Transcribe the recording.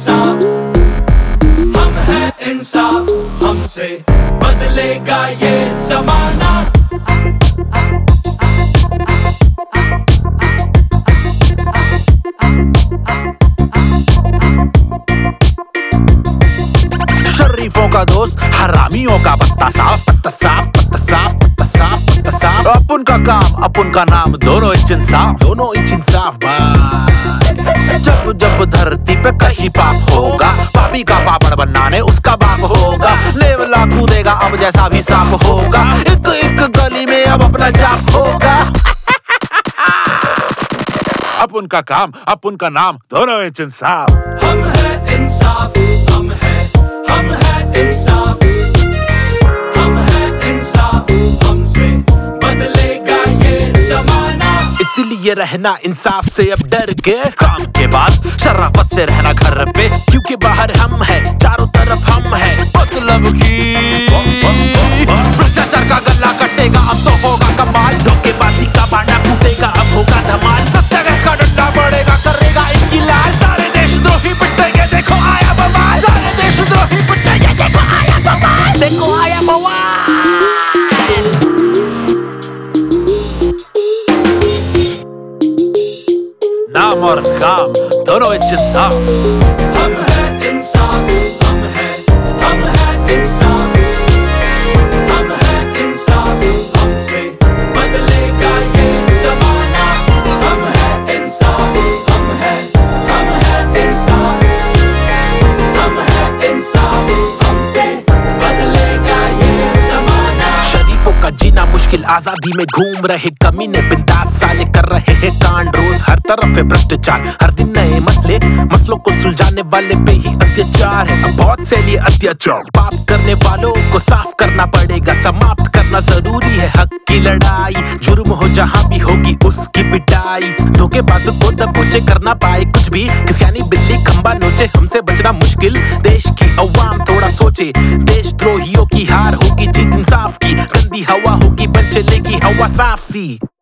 इंसाफ, हम है इंसाफ, हमसे बदलेगा ये जमाना। शरीफों का दोस्त हरामियों का पत्ता साफ, पत्ता साफ, पत्ता साफ, पत्ता साफ, पत्ता साफ। अपन का काम अपन का नाम, दोनों इंच इंसाफ, दोनों इंच इंसाफ भाई। जब जब धरती पे कहीं पाप होगा, पापी का पापड़ बनाने उसका बाप होगा। नेवला कूदेगा अब जैसा भी सांप होगा, एक एक गली में अब अपना जाप होगा। अपन का काम अपन का नाम, दोनों इंच इंसाफ। हम है इंसाफ, हम है इंसाफ, हम है इंसाफ, हमसे बदलेगा ये जमाना। इसीलिए रहना इंसाफ से अब डर के, काम के बाद शराफत से रहना घर पे, क्योंकि बाहर हम है चारों तरफ हम है। मतलब की भ्रष्टाचार का गला कटेगा अब तो होगा कमाल, धोखेबाजी का बाड़ा फूटेगा अब होगा धमाल। सत्याग्रह का डंडा बढ़ेगा करेगा इनकी लाल, सारे देशद्रोही पिटेंगे देखो आया बवाल, सारे देशद्रोही पिटेंगे देखो आया बवाल, देखो आया बवाल। नाम और काम दोनों इंसाफ। हम है इंसाफ, हम है इंसाफ, हम है इंसाफ, हमसे बदलेगा ये जमाना। हम है इंसाफ, हम है इंसाफ, हम है इंसाफ, हमसे बदलेगा ये जमाना। शरीफों का जीना मुश्किल, आजादी में घूम रहे कमीने बिंदास साले कर रहे हैं कांड रोज, हर तरफ है भ्रष्टाचार, हर दिन नए मसलों को सुलझाने वाले पे ही अत्याचार है। अब बहुत से लिए अत्याचार, पाप करने वालों को साफ करना पड़ेगा, समाप्त करना जरूरी है हक की लड़ाई। जुर्म हो जहां भी होगी उसकी पिटाई, धोखेबाजों को दबोचे करना पाए कुछ भी, किसकी बिल्ली खंबा नोचे, हमसे बचना मुश्किल। देश की अवाम थोड़ा सोचे, देशद्रोहियों की हार होगी जीत इंसाफ की, गंदी हवा होगी बन चलेगी हवा साफ सी।